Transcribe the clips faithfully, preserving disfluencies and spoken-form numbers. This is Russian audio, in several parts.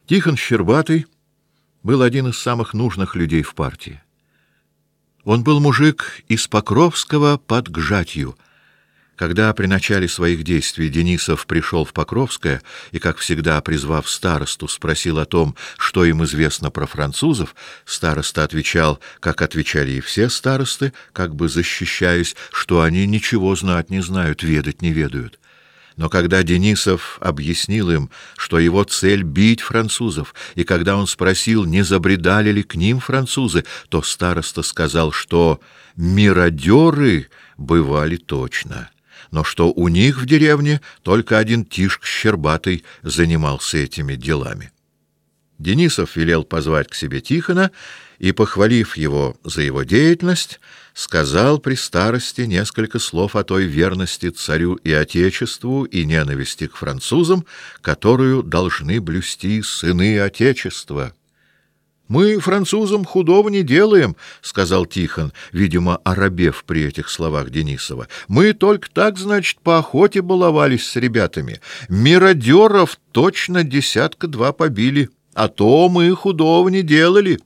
Тихон Щербатый был один из самых нужных людей в партии. Он был мужик из Покровского под Гжатью. Когда при начале своих действий Денисов пришел в Покровское и, как всегда, призвав старосту, спросил о том, что им известно про французов, староста отвечал, как отвечали и все старосты, как бы защищаясь, что они ничего знать не знают, ведать не ведают. Но когда Денисов объяснил им, что его цель — бить французов, и когда он спросил, не забредали ли к ним французы, то староста сказал, что миродеры бывали точно, но что у них в деревне только один Тишка Щербатый занимался этими делами. Денисов велел позвать к себе Тихона и, похвалив его за его деятельность, сказал при старости несколько слов о той верности царю и отечеству и ненависти к французам, которую должны блюсти сыны отечества. «Мы французам худого не делаем», — сказал Тихон, видимо, оробев при этих словах Денисова. «Мы только так, значит, по охоте баловались с ребятами. Миродеров точно десятка-два побили, а то мы худого не делали».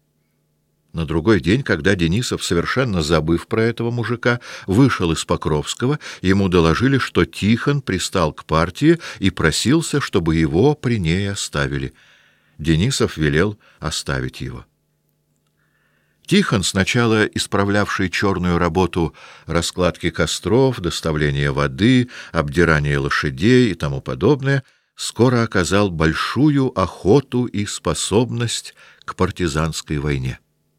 На другой день, когда Денисов, совершенно забыв про этого мужика, вышел из Покровского, ему доложили, что Тихон пристал к партии и просился, чтобы его при ней оставили. Денисов велел оставить его. Тихон, сначала исправлявший черную работу раскладки костров, доставления воды, обдирания лошадей и тому подобное, скоро оказал большую охоту и способность к партизанской войне.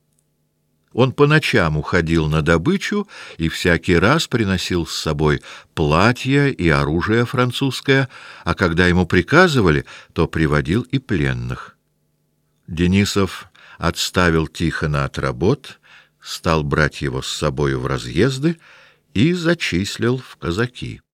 Он по ночам уходил на добычу и всякий раз приносил с собой платье и оружие французское, а когда ему приказывали, то приводил и пленных. Денисов отставил Тихона от работ, стал брать его с собою в разъезды и зачислил в казаки.